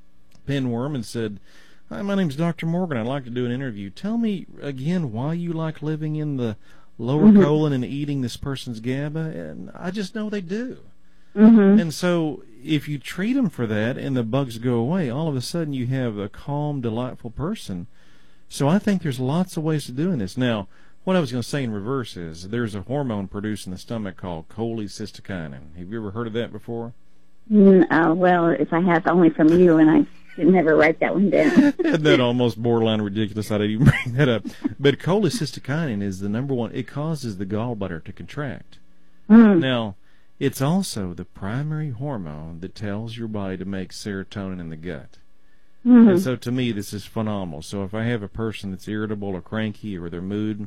pinworm and said, "Hi, my name's Doctor Morgan. I'd like to do an interview. Tell me again why you like living in the lower Mhm. colon and eating this person's GABA." And I just know they do. Mm-hmm. And so, if you treat them for that and the bugs go away, all of a sudden you have a calm, delightful person. So I think there's lots of ways to doing this. Now, what I was going to say in reverse is there's a hormone produced in the stomach called cholecystokinin. Have you ever heard of that before? Mm, uh, well, if I have, only from you, and I should never write that one down. Isn't that almost borderline ridiculous? I didn't even bring that up. But cholecystokinin is the number one. It causes the gallbladder to contract. Mm. Now, it's also the primary hormone that tells your body to make serotonin in the gut. Mm-hmm. And so to me, this is phenomenal. So if I have a person that's irritable or cranky or their mood,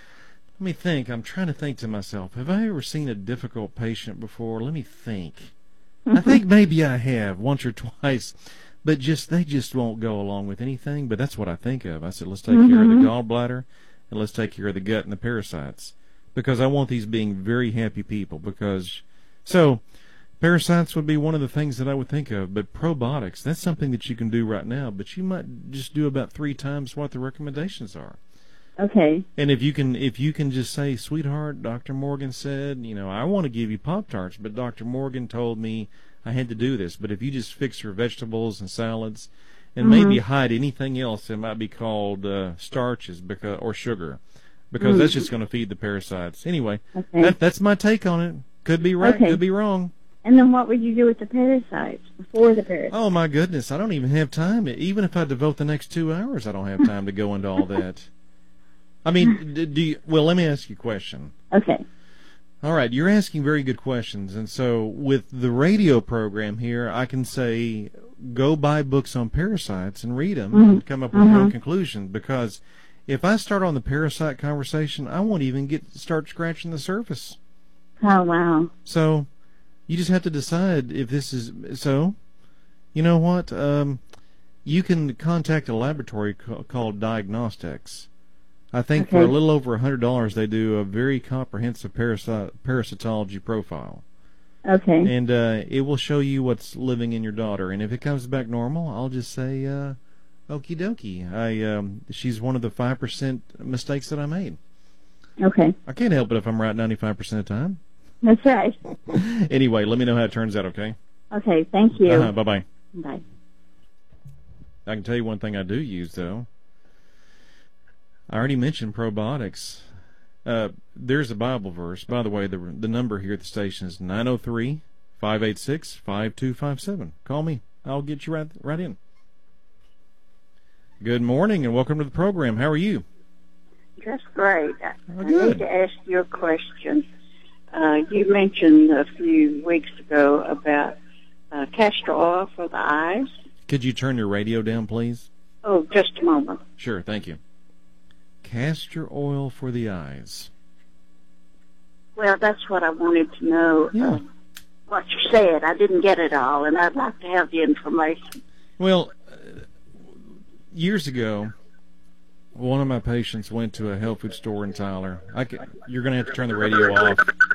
let me think. I'm trying to think to myself, have I ever seen a difficult patient before? Let me think. Mm-hmm. I think maybe I have once or twice, but just they just won't go along with anything. But that's what I think of. I said, let's take Mm-hmm. care of the gallbladder and let's take care of the gut and the parasites, because I want these being very happy people. Because so parasites would be one of the things that I would think of, but probiotics, that's something that you can do right now, but you might just do about three times what the recommendations are. Okay. And if you can if you can just say, sweetheart, Doctor Morgan said, you know, I want to give you Pop-Tarts, but Doctor Morgan told me I had to do this. But if you just fix your vegetables and salads and Mm-hmm. maybe hide anything else that might be called uh, starches because, or sugar, because Mm. that's just going to feed the parasites. Anyway, Okay. that, that's my take on it. Could be right, Okay. could be wrong. And then what would you do with the parasites, before the parasites? Oh, my goodness, I don't even have time. Even if I devote the next two hours, I don't have time to go into all that. I mean, d- do you, well, let me ask you a question. Okay. All right, you're asking very good questions. And so with the radio program here, I can say, go buy books on parasites and read them Mm-hmm. and come up with your own Mm-hmm. conclusions. Because if I start on the parasite conversation, I won't even get start scratching the surface. Oh, wow. So you just have to decide if this is so. You know what? Um, you can contact a laboratory ca- called Diagnostics. I think for a Okay. little over a hundred dollars, they do a very comprehensive parasi- parasitology profile, Okay. and uh, it will show you what's living in your daughter. And if it comes back normal, I'll just say, uh, "Okie dokie." I um, she's one of the five percent mistakes that I made. Okay. I can't help it if I'm right ninety-five percent of the time. That's right. Anyway, let me know how it turns out. Okay. Okay. Thank you. Uh-huh, bye bye. Bye. I can tell you one thing I do use, though. I already mentioned probiotics. Uh, there's a Bible verse. By the way, the the number here at the station is nine oh three, five eight six, five two five seven. Call me. I'll get you right right in. Good morning and welcome to the program. How are you? Just great. I, Oh, I good. need to ask you a question. Uh, you mentioned a few weeks ago about uh, castor oil for the eyes. Could you turn your radio down, please? Oh, just a moment. Sure, thank you. Castor oil for the eyes. Well, that's what I wanted to know. Yeah. Uh, what you said. I didn't get it all, and I'd like to have the information. Well, uh, years ago, one of my patients went to a health food store in Tyler. I can, you're going to have to turn the radio off.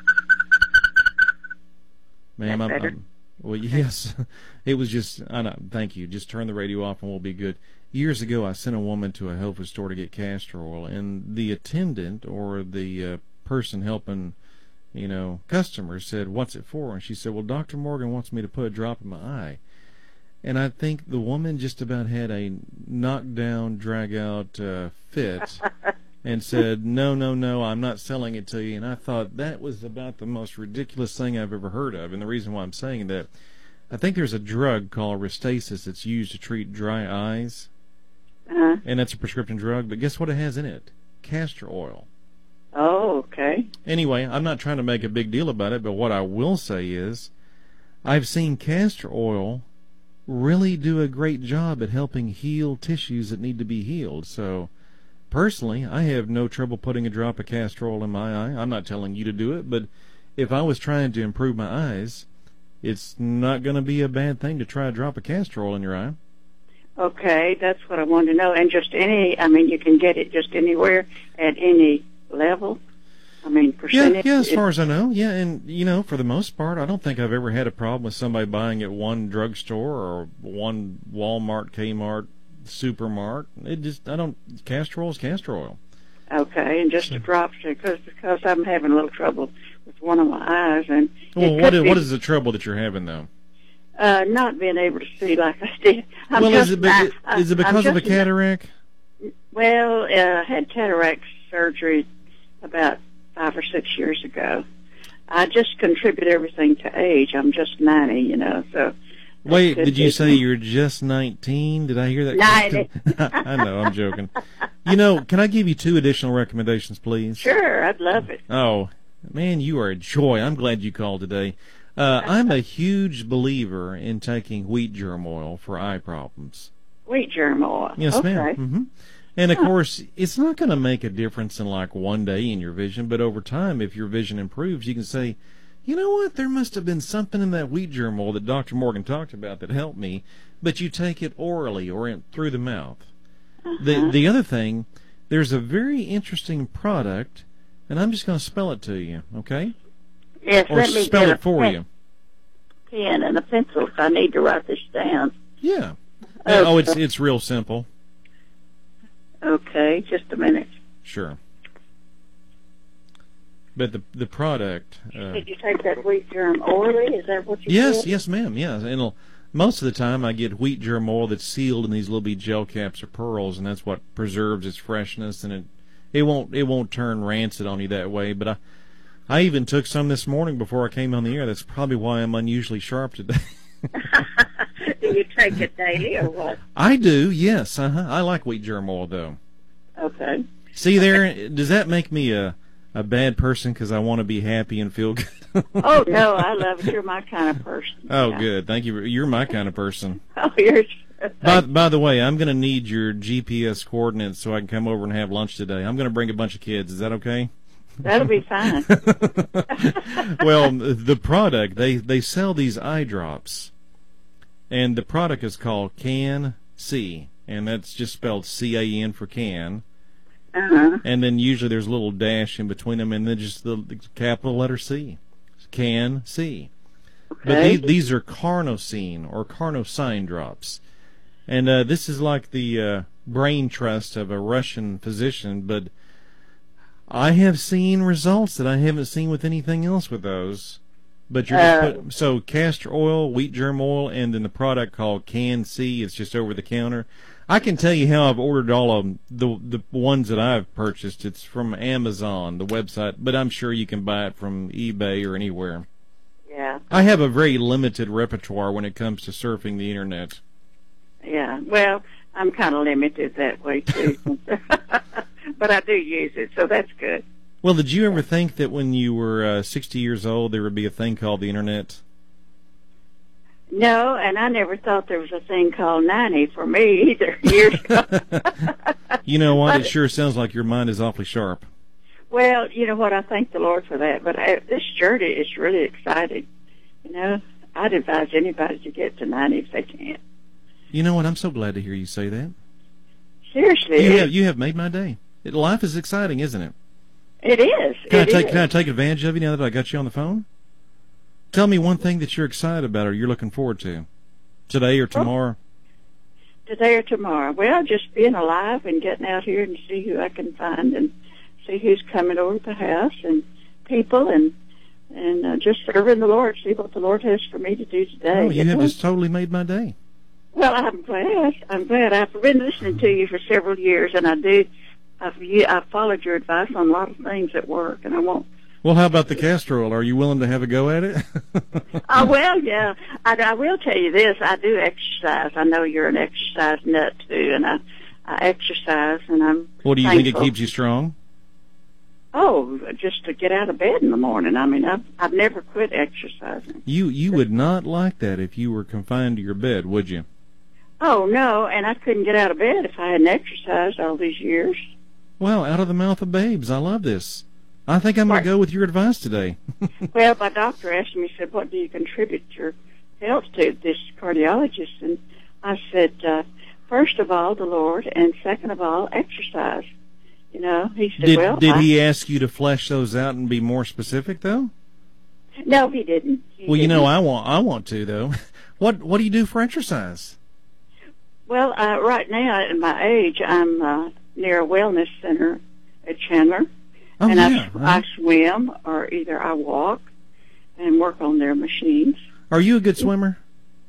Ma'am, I'm, better? I'm, well, yes. It was just, I know, thank you. Just turn the radio off and we'll be good. Years ago, I sent a woman to a health food store to get castor oil, and the attendant or the uh, person helping, you know, customers said, "What's it for?" And she said, "Well, Doctor Morgan wants me to put a drop in my eye." And I think the woman just about had a knockdown, drag-out uh, fit and said, no, no, no, I'm not selling it to you. And I thought that was about the most ridiculous thing I've ever heard of. And the reason why I'm saying that, I think there's a drug called Restasis that's used to treat dry eyes, Uh, and that's a prescription drug. But guess what it has in it? Castor oil. oh, okay. Anyway, I'm not trying to make a big deal about it, but what I will say is I've seen castor oil really do a great job at helping heal tissues that need to be healed. So, personally, I have no trouble putting a drop of castor oil in my eye. I'm not telling you to do it, but if I was trying to improve my eyes, it's not going to be a bad thing to try a drop of castor oil in your eye. Okay, that's what I wanted to know. And just any, I mean, you can get it just anywhere at any level. I mean, Yeah, percentage. yeah, as far as I know. Yeah, and, you know, for the most part, I don't think I've ever had a problem with somebody buying at one drugstore or one Walmart, Kmart, Supermart. It just, I don't, castor oil is castor oil. Okay, and just a drop, because because I'm having a little trouble with one of my eyes, and Well, it what could is, be, what is the trouble that you're having, though? uh, not being able to see like I did. I'm well, just, is it, be- I, I, is it I'm because of a just- cataract? Well, uh, I had cataract surgery about five or six years ago. I just contribute everything to age. I'm just ninety, you know, so Wait, could did you be. say you're just nineteen? Did I hear that? Ninety. I know, I'm joking. You know, can I give you two additional recommendations, please? Sure, I'd love it. Oh, man, you are a joy. I'm glad you called today. Uh, I'm a huge believer in taking wheat germ oil for eye problems. Wheat germ oil. Yes, okay. ma'am. Mm-hmm. And, of course, it's not going to make a difference in, like, one day in your vision, but over time, if your vision improves, you can say, you know what, there must have been something in that wheat germ oil that Doctor Morgan talked about that helped me, but you take it orally or in, through the mouth. Uh-huh. The, the other thing, there's a very interesting product, and I'm just going to spell it to you, okay? Yes, Or let me spell get it for a pen, you. pen and a pencil if I need to write this down. Yeah. Okay. Oh, it's it's real simple. Okay, just a minute. Sure. But the the product. Uh, Did you take that wheat germ orally? Is that what you yes, said? yes, ma'am. Yes, and it'll, most of the time I get wheat germ oil that's sealed in these little bitty gel caps or pearls, and that's what preserves its freshness, and it it won't it won't turn rancid on you that way. But I I even took some this morning before I came on the air. That's probably why I'm unusually sharp today. Do you take it daily or what? I do, yes. Uh-huh. I like wheat germ oil though. Okay. See there, does that make me a a bad person because I want to be happy and feel good? Oh, no, I love it. You're my kind of person. Oh, Yeah. good. Thank you. You're my kind of person. Oh, you're... By, by the way, I'm going to need your G P S coordinates so I can come over and have lunch today. I'm going to bring a bunch of kids. Is that okay? That'll be fine. Well, the product, they, they sell these eye drops, and the product is called Can-C, and that's just spelled C A N for can. Uh-huh. And then usually there's a little dash in between them, and then just the, the capital letter C. Can-C. But Okay. these, these are carnosine or carnosine drops. And uh, this is like the uh, brain trust of a Russian physician, but I have seen results that I haven't seen with anything else with those. But you're Uh, just put, so castor oil, wheat germ oil, and then the product called Can-C. It's just over the counter. I can tell you how I've ordered all of them, the the ones that I've purchased. It's from Amazon, the website, but I'm sure you can buy it from eBay or anywhere. Yeah. I have a very limited repertoire when it comes to surfing the internet. Yeah. Well, I'm kind of limited that way, too. But I do use it, so that's good. Well, did you ever think that when you were uh, sixty years old there would be a thing called the internet? No, and I never thought there was a thing called ninety for me either years ago. You know what? But- It sure sounds like your mind is awfully sharp. Well, you know what? I thank the Lord for that. But I, this journey is really exciting. You know, I'd advise anybody to get to ninety if they can. You know what? I'm so glad to hear you say that. Seriously, You it, have you have made my day. It, life is exciting, isn't it? it is. Can I It take is. Can I take advantage of you now that I got you on the phone? Tell me one thing that you're excited about or you're looking forward to today or tomorrow. Today or tomorrow. Well, just being alive and getting out here and see who I can find and see who's coming over to the house and people and and uh, just serving the Lord. See what the Lord has for me to do today. Oh, you have know? just totally made my day. Well, I'm glad. I'm glad. I've been listening to you for several years, and I do. I've you, I've followed your advice on a lot of things at work, and I won't. Well, how about the castor oil? Are you willing to have a go at it? Oh well, yeah. I, I will tell you this. I do exercise. I know you're an exercise nut too, and I I exercise, and I'm. Well, do you think it thankful. keeps you strong? Oh, just to get out of bed in the morning. I mean, I've I've never quit exercising. You you would not like that if you were confined to your bed, would you? Oh no, and I couldn't get out of bed if I hadn't exercised all these years. Well, out of the mouth of babes. I love this. I think I'm going Right. to go with your advice today. Well, my doctor asked me, he said, what do you contribute your health to, this cardiologist? And I said, uh, first of all, the Lord, and second of all, exercise. You know, he said, Did well, did I, he ask you to flesh those out and be more specific, though? no, he didn't. He Well, you know, didn't. I want I want to though. What what do you do for exercise? Well, uh, right now, at my age, I'm uh, near a wellness center at Chandler. Oh and yeah. I, I swim, or either I walk and work on their machines. Are you a good swimmer?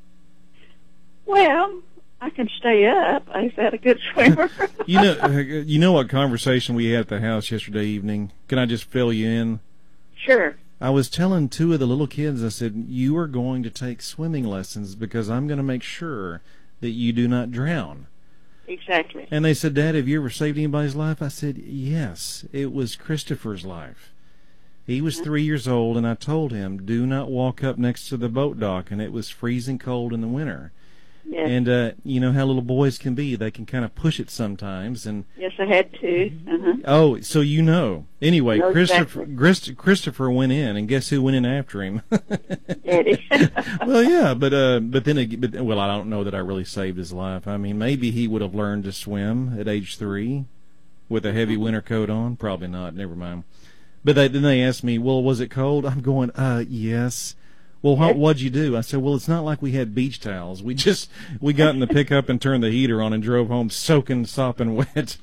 Well, I can stay up. Is that a good swimmer? You know, uh, you know what conversation we had at the house yesterday evening. Can I just fill you in? Sure. I was telling two of the little kids, I said, you are going to take swimming lessons because I'm going to make sure that you do not drown. Exactly. And they said, Dad, have you ever saved anybody's life? I said, yes, it was Christopher's life. He was three years old, and I told him, do not walk up next to the boat dock, and it was freezing cold in the winter. Yes. And uh, you know how little boys can be. They can kind of push it sometimes. And yes, I had to. Uh-huh. Oh, so you know. Anyway, No, Christopher exactly. Christ, Christopher went in, and guess who went in after him? Daddy. Well, yeah, but uh, but then, ag- but, well, I don't know that I really saved his life. I mean, maybe he would have learned to swim at age three with a heavy winter coat on. Probably not. Never mind. But they, then they asked me, well, was it cold? I'm going, uh, yes. Well, what, what'd you do? I said, well, it's not like we had beach towels. We just, we got in the pickup and turned the heater on and drove home soaking, sopping wet.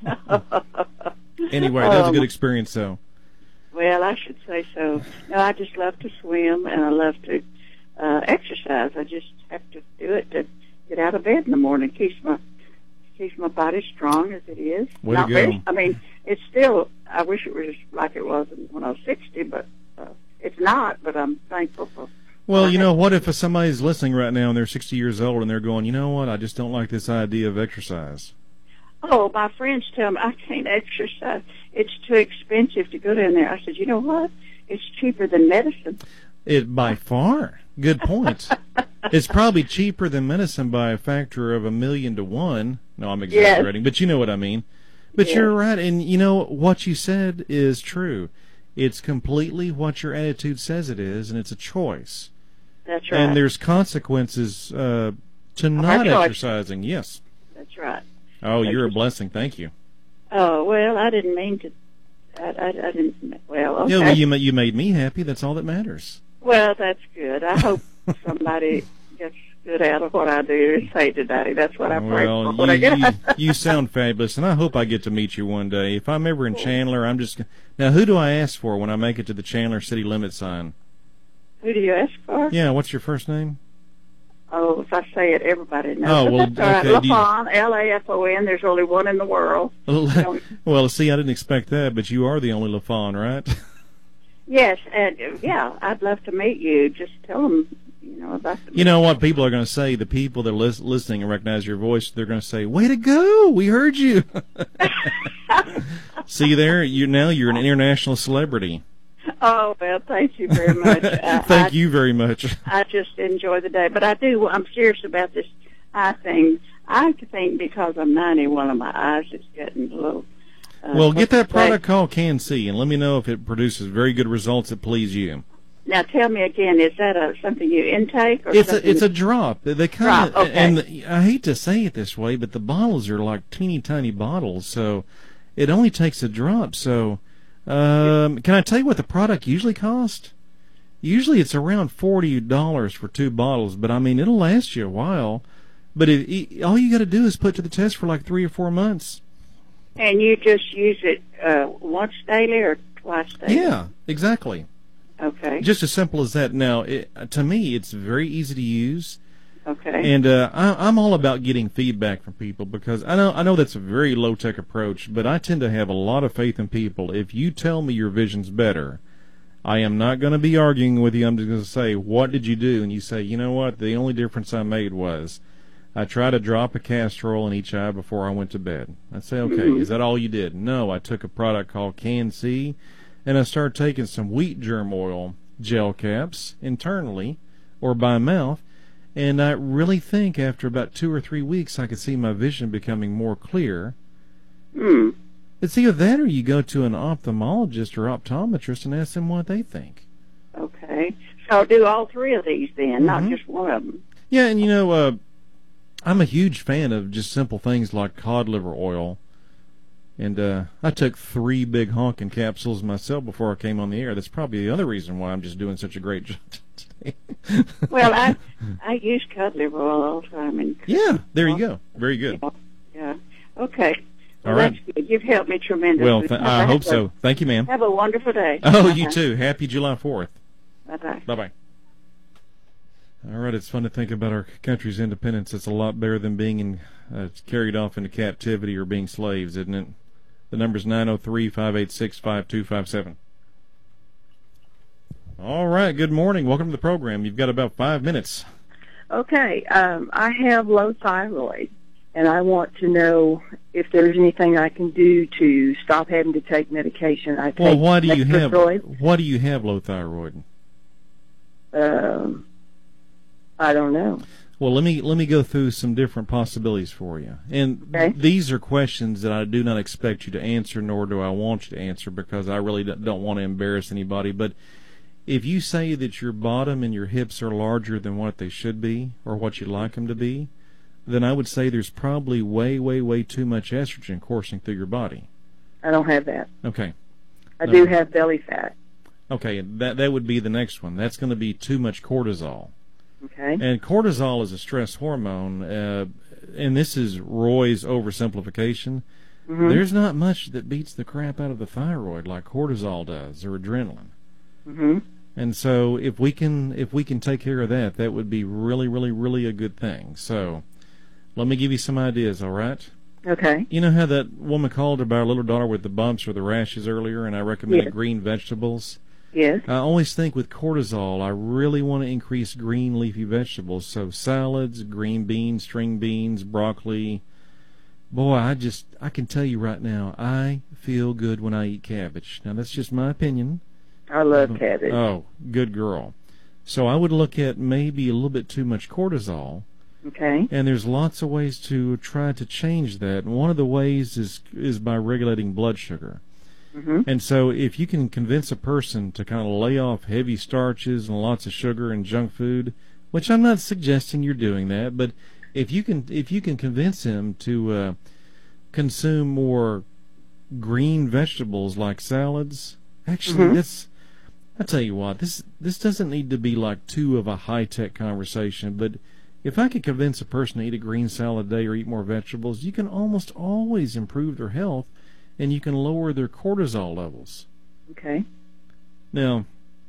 Anyway, that was a good experience, though. Well, I should say so. No, I just love to swim, and I love to uh, exercise. I just have to do it to get out of bed in the morning. Keeps my keeps my body strong as it is. Way to Not go. very, I mean, it's still. I wish it was like it was when I was sixty, but uh, it's not. But I'm thankful for. Well, you know, what if somebody's listening right now and they're sixty years old and they're going, you know what, I just don't like this idea of exercise. Oh, my friends tell me I can't exercise. It's too expensive to go down there. I said, you know what? It's cheaper than medicine. It by far. Good point. It's probably cheaper than medicine by a factor of a million to one. No, I'm exaggerating, but you know what I mean. But Yes. you're right, and you know what you said is true. It's completely what your attitude says it is, and it's a choice. That's right. And there's consequences uh, to not choice. exercising. Yes. That's right. Oh, you're a blessing. Thank you. Oh, well, I didn't mean to. I, I, I didn't. Well, okay. Yeah, well, you ma- you made me happy. That's all that matters. Well, that's good. I hope somebody gets good out of what I do and say today. That's what I pray Well, for. When I you, get you, you sound fabulous, and I hope I get to meet you one day. If I'm ever in Chandler, I'm just now. Who do I ask for when I make it to the Chandler city limit sign? Who do you ask for? Yeah, what's your first name? Oh, if I say it, everybody knows. Oh, well, That's all right. okay, do you- Lafon, L A F O N. There's only one in the world. Don't- Well, see, I didn't expect that, but you are the only LaFawn, right? Yes, and uh, yeah, I'd love to meet you. Just tell them, you know, about the. You know what people are going to say? The people that are lis- listening and recognize your voice, they're going to say, "Way to go! We heard you." See there, you now you're an international celebrity. Oh well, thank you very much. I, Thank I, you very much. I just enjoy the day, but I do. I'm serious about this eye thing. I think because I'm ninety, one of my eyes is getting a little. Uh, Well, get that what's it say? product called Can See, and let me know if it produces very good results that please you. Now, tell me again. Is that a, something you intake, or It's something? a it's a drop. They kind of Drop, okay. and the, I hate to say it this way, but the bottles are like teeny tiny bottles, so it only takes a drop. So, um, can I tell you what the product usually costs? Usually, it's around forty dollars for two bottles, but I mean it'll last you a while. But it, it, all you got to do is put it to the test for like three or four months. And you just use it uh, once daily or twice daily? Yeah, exactly. Okay. Just as simple as that. Now, it, to me, it's very easy to use. Okay. And uh, I, I'm all about getting feedback from people because I know I know that's a very low tech approach, but I tend to have a lot of faith in people. If you tell me your vision's better, I am not going to be arguing with you. I'm just going to say, what did you do? And you say, you know what? The only difference I made was I tried to drop a castor oil in each eye before I went to bed. I say, okay, Mm-hmm. is that all you did? No, I took a product called Can See, and I started taking some wheat germ oil gel caps internally or by mouth. And I really think after about two or three weeks, I could see my vision becoming more clear. Hmm. It's either that or you go to an ophthalmologist or optometrist and ask them what they think. Okay. So I'll do all three of these then, not Mhm. just one of them. Yeah, and you know, uh, I'm a huge fan of just simple things like cod liver oil. And uh, I took three big honking capsules myself before I came on the air. That's probably the other reason why I'm just doing such a great job today. Well, I I use cod liver oil all the time. And Yeah, there you go. Very good. Yeah. Okay. Well, All right. that's good. You've helped me tremendously. Well, th- I Have hope a- so. Thank you, ma'am. Have a wonderful day. Oh, you too. Happy July fourth. Bye-bye. Bye-bye. All right, it's fun to think about our country's independence. It's a lot better than being in, uh, carried off into captivity or being slaves, isn't it? The number's nine oh three, five eight six, five two five seven. All right, good morning. Welcome to the program. You've got about five minutes. Okay, um, I have low thyroid, and I want to know if there's anything I can do to stop having to take medication. I take Well, why do you have Mexatroid. why do you have low thyroid? Um, I don't know. Well, let me let me go through some different possibilities for you. And Okay. these are questions that I do not expect you to answer, nor do I want you to answer, because I really don't don't want to embarrass anybody. But if you say that your bottom and your hips are larger than what they should be, or what you'd like them to be, then I would say there's probably way, way, way too much estrogen coursing through your body. I don't have that. Okay. I No. do have belly fat. Okay, that that would be the next one. That's going to be too much cortisol. Okay. And cortisol is a stress hormone, uh, and this is Roy's oversimplification. Mm-hmm. There's not much that beats the crap out of the thyroid like cortisol does, or adrenaline. Mm-hmm. And so if we can if we can take care of that, that would be really, really, really a good thing. So let me give you some ideas, all right? Okay. You know how that woman called about our little daughter with the bumps or the rashes earlier, and I recommended Yes. green vegetables? Yes. I always think with cortisol, I really want to increase green leafy vegetables. So salads, green beans, string beans, broccoli. Boy, I just, I can tell you right now, I feel good when I eat cabbage. Now, that's just my opinion. I love cabbage. Oh, good girl. So I would look at maybe a little bit too much cortisol. Okay. And there's lots of ways to try to change that. And one of the ways is is by regulating blood sugar. Mm-hmm. And so if you can convince a person to kind of lay off heavy starches and lots of sugar and junk food, which I'm not suggesting you're doing that, but if you can if you can convince him to uh, consume more green vegetables like salads, actually Mhm. this I tell you what, this this doesn't need to be like too of a high-tech conversation, but if I could convince a person to eat a green salad a day or eat more vegetables, you can almost always improve their health, and you can lower their cortisol levels. Okay. Now,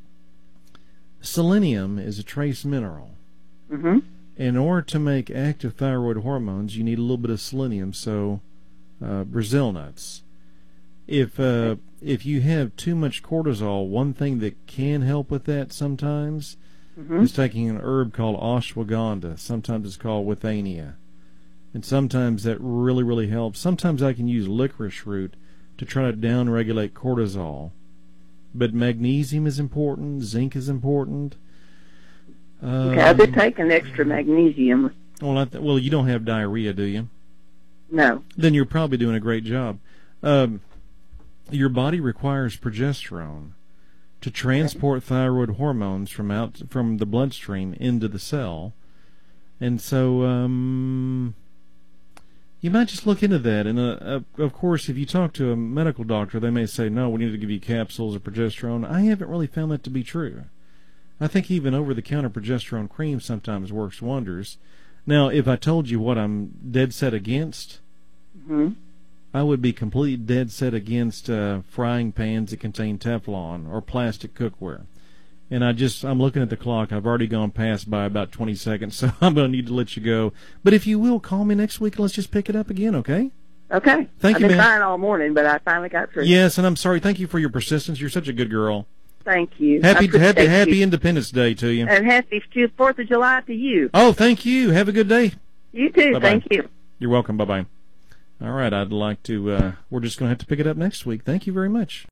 selenium is a trace mineral. Mm-hmm. In order to make active thyroid hormones, you need a little bit of selenium, so uh, Brazil nuts. If uh, if you have too much cortisol, one thing that can help with that sometimes Mm-hmm. is taking an herb called ashwagandha. Sometimes it's called withania. And sometimes that really, really helps. Sometimes I can use licorice root to try to downregulate cortisol. But magnesium is important. Zinc is important. Um, Okay. I've been taking extra magnesium. well, I th- well, you don't have diarrhea, do you? No. Then you're probably doing a great job. Um, your body requires progesterone to transport thyroid hormones from out from the bloodstream into the cell, and so um, you might just look into that. And uh, uh, of course, if you talk to a medical doctor, they may say, "No, we need to give you capsules of progesterone." I haven't really found that to be true. I think even over-the-counter progesterone cream sometimes works wonders. Now, if I told you what I'm dead set against, Mm-hmm. I would be completely dead set against uh, frying pans that contain Teflon or plastic cookware. And I just, I'm looking at the clock. I've already gone past by about twenty seconds, so I'm going to need to let you go. But if you will, call me next week and let's just pick it up again, okay? Okay. Thank I've you, been ma'am. trying all morning, but I finally got through. Yes, and I'm sorry. Thank you for your persistence. You're such a good girl. Thank you. I Happy, appreciate happy, happy you. Independence Day to you. And happy Fourth of July to you. Oh, thank you. Have a good day. You too. Bye-bye. Thank you. You're welcome. Bye-bye. All right, I'd like to, uh, we're just going to have to pick it up next week. Thank you very much.